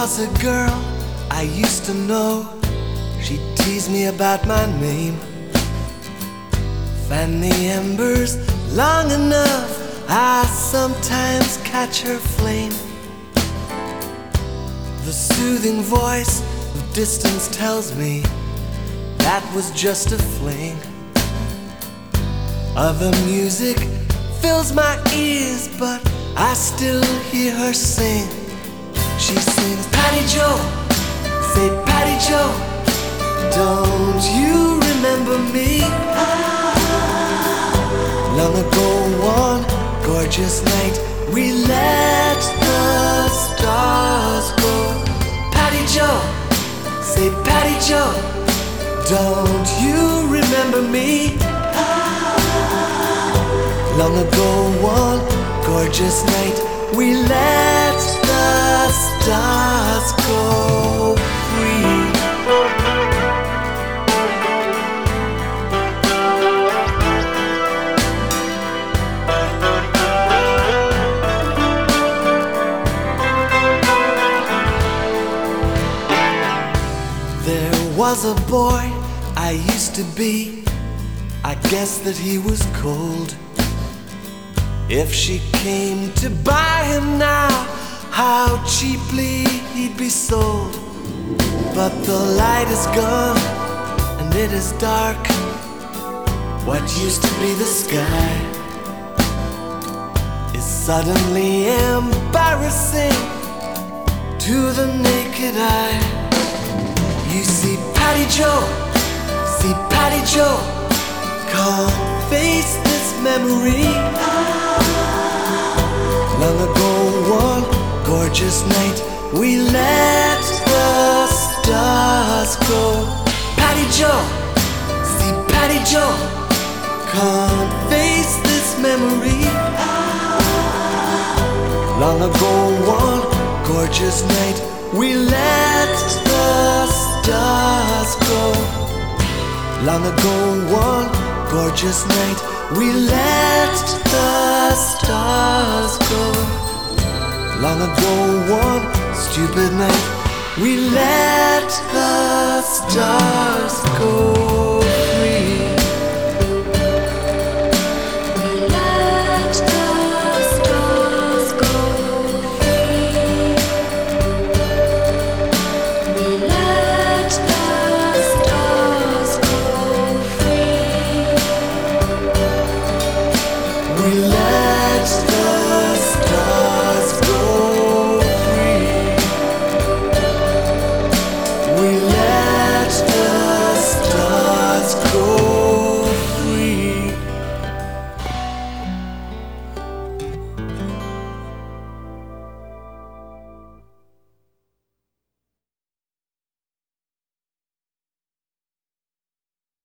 was a girl I used to know. She'd tease me about my name. Fan the embers long enough, I sometimes catch her flame. The soothing voice of distance tells me that was just a fling. Other music fills my ears, but I still hear her sing. She sings, Patty Joe, say Patty Joe, don't you remember me? Long ago one gorgeous night, we let the stars go. Patty Joe, say Patty Joe, don't you remember me? Long ago one gorgeous night, we let the stars go free. There was a boy I used to be, I guess that he was cold. If she came to buy him now, how cheaply he'd be sold. But the light is gone and it is dark. What used to be the sky is suddenly embarrassing to the naked eye. You see Patty Joe, see Patty Joe, can't face this memory. Long ago one gorgeous night, we let the stars go. Patty Joe, see Patty Joe, can't face this memory. Long ago one gorgeous night, we let the stars go. Long ago one gorgeous night, we let the stars go. Long ago one stupid night, we let the stars go free.